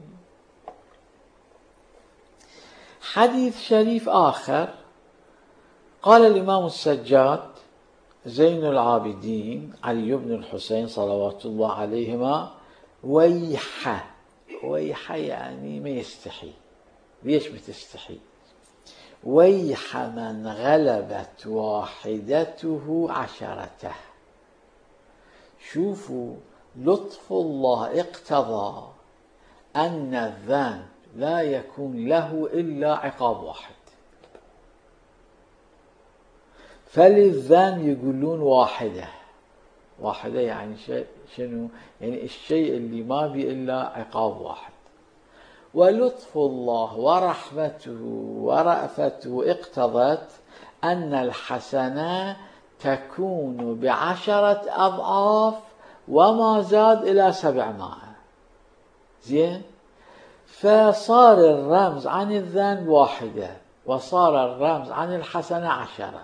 حديث شريف آخر قال الإمام السجاد زين العابدين علي بن الحسين صلوات الله عليهما ويحه يعني ما يستحي. ليش بتستحي؟ ويح من غلبت واحدته عشرته. شوفوا لطف الله اقتضى أن الذنب لا يكون له إلا عقاب واحد، فللذنب يقولون واحدة يعني شنو؟ يعني الشيء اللي ما بي إلا عقاب واحد. ولطف الله ورحمته ورأفته اقتضت أن الحسنة تكون ب10 أضعاف وما زاد إلى 700. زين؟ فصار الرمز عن الذنب 1 وصار الرمز عن الحسنة 10.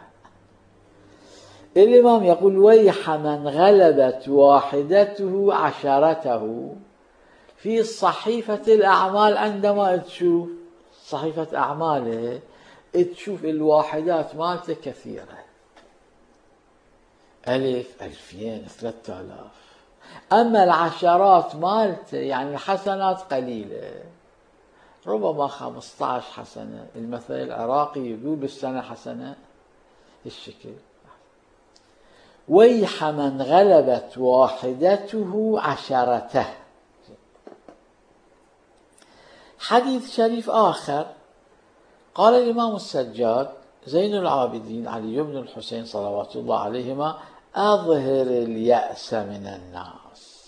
الإمام يقول ويح من غلبت واحدته عشرته. في صحيفة الأعمال عندما تشوف صحيفة أعماله تشوف الواحدات مالته كثيرة، 1000 2000 3000 أما العشرات مالته يعني الحسنات قليلة، ربما 15 حسنة. المثل العراقي يقول بالسنة حسنة الشكل. ويح من غلبت واحدته عشرته. حديث شريف آخر قال الإمام السجاد زين العابدين علي بن الحسين صلوات الله عليهما: أظهر اليأس من الناس.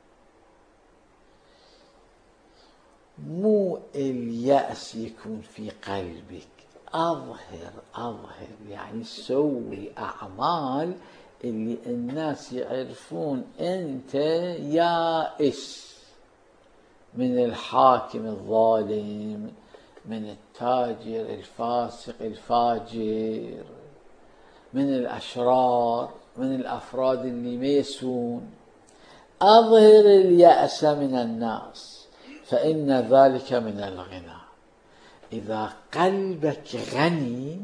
مو اليأس يكون في قلبك، أظهر يعني سوي أعمال اللي الناس يعرفون أنت يائس من الحاكم الظالم، من التاجر الفاسق الفاجر، من الأشرار، من الأفراد اللي ميسون. أظهر اليأس من الناس فإن ذلك من الغنى. إذا قلبك غني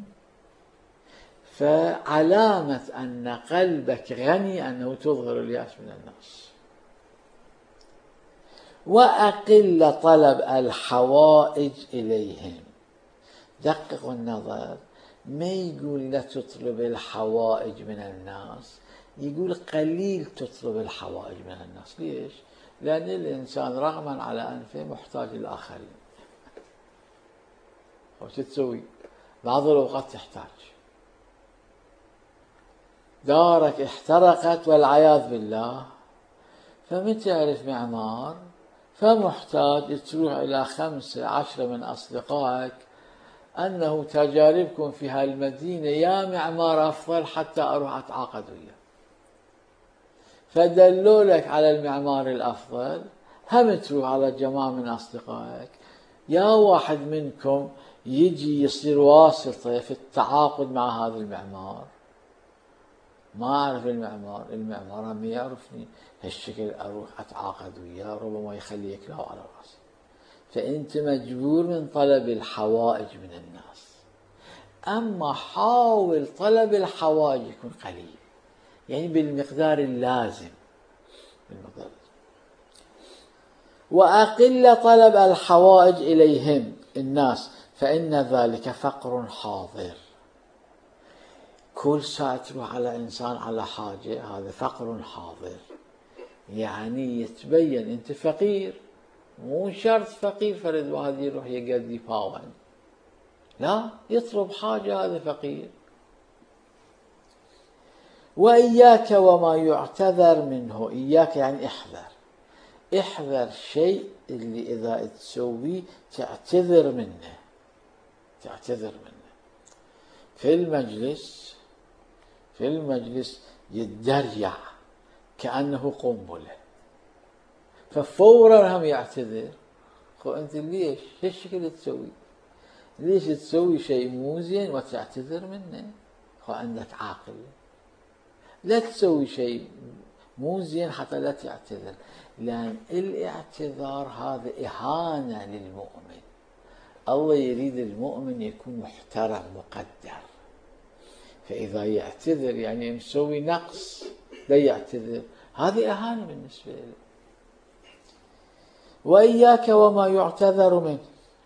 فعلامة أن قلبك غني أنه تظهر اليأس من الناس. وأقل طلب الحوائج إليهم. دققوا النظر، ما يقول لا تطلب الحوائج من الناس، يقول قليل تطلب الحوائج من الناس. ليش؟ لأن الإنسان رغما على أنفه محتاج للآخرين. وش تسوي؟ بعض الأوقات تحتاج. دارك احترقت والعياذ بالله، فمن تعرف معمار فمحتاج تروح إلى 5-10 من أصدقائك أنه تجاربكم في هالمدينة يا معمار أفضل حتى أروح أتعاقد وياه، فدلوا لك على المعمار الأفضل. هم تروح على جماعة من أصدقائك، يا واحد منكم يجي يصير واسطة في التعاقد مع هذا المعمار. ما أعرف المعمار هم يعرفني، هالشكل أروح أتعاقد وياه ربما يخلي يكلاه على رأسي. فأنت مجبور من طلب الحوائج من الناس. أما حاول طلب الحوائج يكون قليل، يعني بالمقدار اللازم. وأقل طلب الحوائج إليهم الناس فإن ذلك فقر حاضر. كل ساعة تروح على إنسان على حاجة، هذا فقر حاضر، يعني يتبين أنت فقير. مو شرط فقير فرد واحد يروح يقضي باون، لا، يطلب حاجة هذا فقير. وإياك وما يعتذر منه. إياك يعني احذر شيء اللي إذا تسويه تعتذر منه. في المجلس يتدريع كأنه قنبلة، ففورا هم يعتذر. أنت ليش هالشكل تسوي؟ ليش تسوي شيء مو زين وتعتذر منه؟ عندك عاقل. لا تسوي شيء مو زين حتى لا تعتذر، لأن الاعتذار هذا إهانة للمؤمن. الله يريد المؤمن يكون محترم مقدر، فإذا يعتذر يعني مسوي نقص لا يعتذر، هذه إهانة بالنسبة له. وإياك وما يعتذر منه.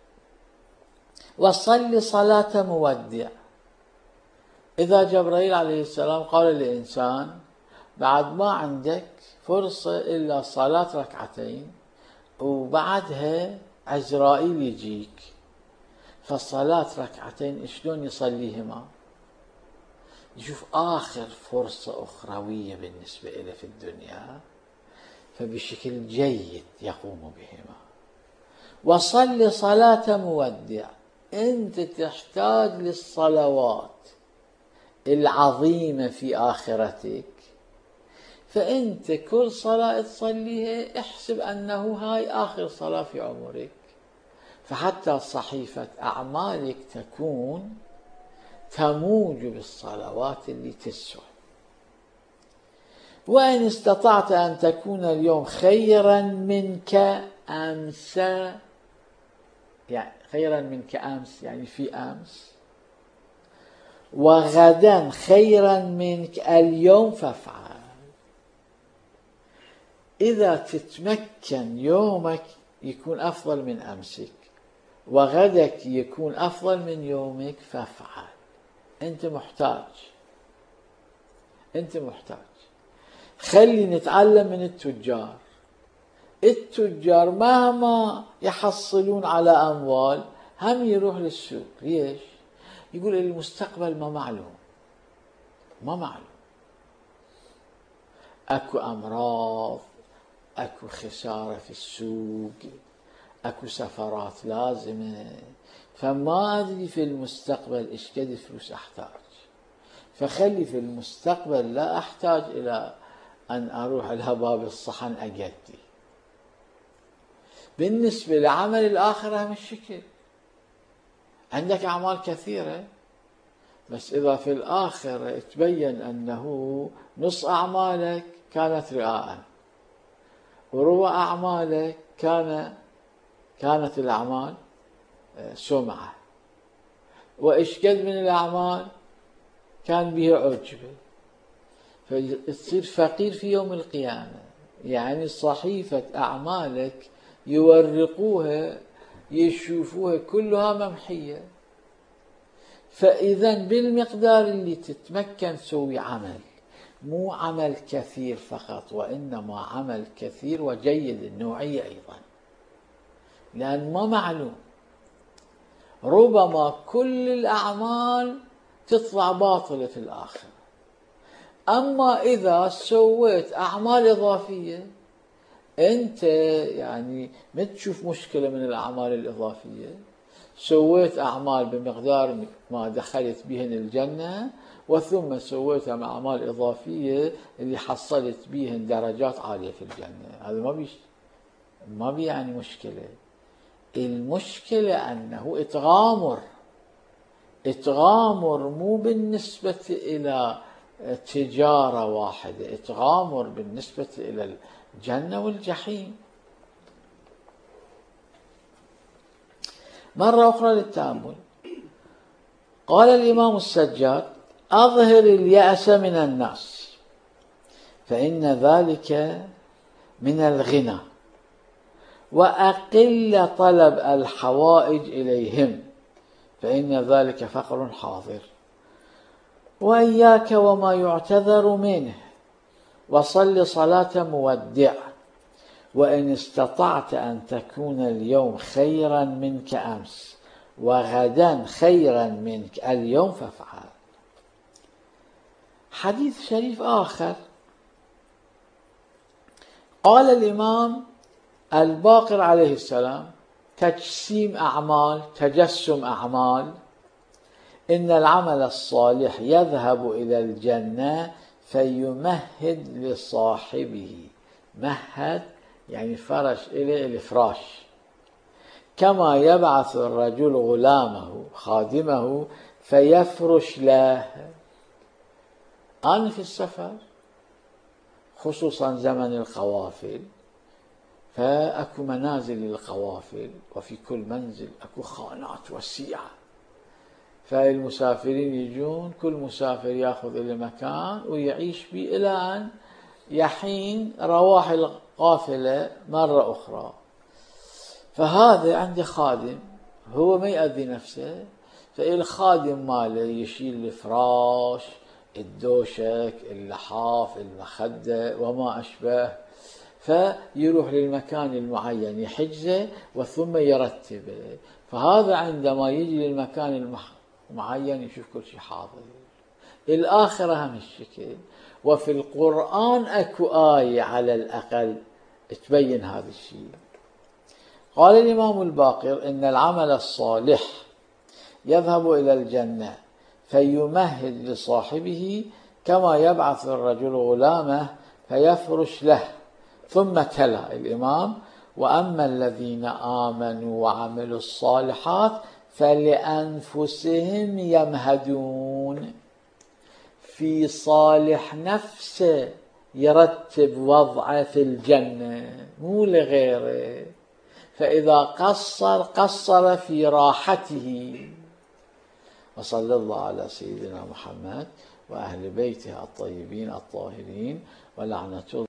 وصل صلاة مودع. إذا جبرائيل عليه السلام قال لإنسان بعد ما عندك فرصة إلا صلاة ركعتين وبعدها عزرائيل يجيك، فالصلاة ركعتين شلون يصليهما؟ يشوف آخر فرصة أخروية بالنسبة له في الدنيا، فبشكل جيد يقوم بهما. وصل صلاة مودع. أنت تحتاج للصلوات العظيمة في آخرتك، فأنت كل صلاة تصليها احسب أنه هاي آخر صلاة في عمرك، فحتى صحيفة أعمالك تكون تموج بالصلوات اللي تسوى. وإن استطعت أن تكون اليوم خيرا منك أمس، يعني خيرا منك أمس يعني في أمس، وغدا خيرا منك اليوم فافعل. إذا تتمكن يومك يكون أفضل من أمسك وغدك يكون أفضل من يومك فافعل. أنت محتاج، أنت محتاج. خلي نتعلم من التجار. التجار مهما يحصلون على أموال هم يروح للسوق. ليش؟ يقول المستقبل ما معلوم، ما معلوم. أكو أمراض، أكو خسارة في السوق، أكو سفرات لازمة، فما أدري في المستقبل إيش قد فلوس أحتاج، فخلي في المستقبل لا أحتاج إلى أن أروح إلى باب الصحن أقدي. بالنسبة لعمل الآخرة هم الشكل، عندك أعمال كثيرة، بس إذا في الآخرة تبين أنه نص أعمالك كانت رئاء وربع أعمالك كانت الأعمال سمعة، وإيش قد من الأعمال كان به عجبة، فتصير فقير في يوم القيامة. يعني صحيفة أعمالك يورقوها يشوفوها كلها ممحية. فإذا بالمقدار اللي تتمكن سوي عمل، مو عمل كثير فقط، وإنما عمل كثير وجيد النوعية أيضا، لأن ما معلوم، ربما كل الأعمال تطلع باطلة في الآخرة. أما إذا سويت أعمال إضافية، أنت يعني ما تشوف مشكلة من الأعمال الإضافية، سويت أعمال بمقدار ما دخلت بهن الجنة، وثم سويتها مع أعمال إضافية اللي حصلت بهن درجات عالية في الجنة. هذا ما بي يعني مشكلة. المشكلة أنه إتغامر مو بالنسبة إلى تجارة واحدة، إتغامر بالنسبة إلى الجنة والجحيم. مرة أخرى للتأمل. قال الإمام السجاد: أظهر اليأس من الناس فإن ذلك من الغنى، وأقل طلب الحوائج إليهم فإن ذلك فقر حاضر، وإياك وما يعتذر منه، وصل صلاة مودع، وإن استطعت أن تكون اليوم خيرا منك أمس وغدا خيرا منك اليوم فافعل. حديث شريف آخر قال الإمام الباقر عليه السلام: تجسم أعمال، إن العمل الصالح يذهب إلى الجنة فيمهد لصاحبه، مهد يعني فرش إليه الفراش، كما يبعث الرجل غلامه خادمه فيفرش له. أنا في السفر خصوصا زمن القوافل، فأكو منازل للقوافل، وفي كل منزل أكو خانات وسيعة، فالمسافرين يجون، كل مسافر يأخذ إلى مكان ويعيش به إلى أن يحين رواح القافلة مرة أخرى. فهذا عنده خادم، هو ما يأذي نفسه، فالخادم ماله يشيل الفراش، الدوشك، اللحاف، المخدة وما أشبه، فيروح للمكان المعين يحجزه وثم يرتبه. فهذا عندما يجي للمكان المعين يشوف كل شيء حاضر. الآخرة هم الشكل. وفي القرآن أكو آية على الأقل تبين هذا الشيء. قال الإمام الباقر: إن العمل الصالح يذهب إلى الجنة فيمهد لصاحبه، كما يبعث الرجل غلامه فيفرش له. ثم تلا الإمام: وأما الذين آمنوا وعملوا الصالحات فلأنفسهم يمهدون. في صالح نفسه يرتب وضعه في الجنة، مو لغيره، فإذا قصر في راحته. وصلى الله على سيدنا محمد وأهل بيته الطيبين الطاهرين، ولعنة الله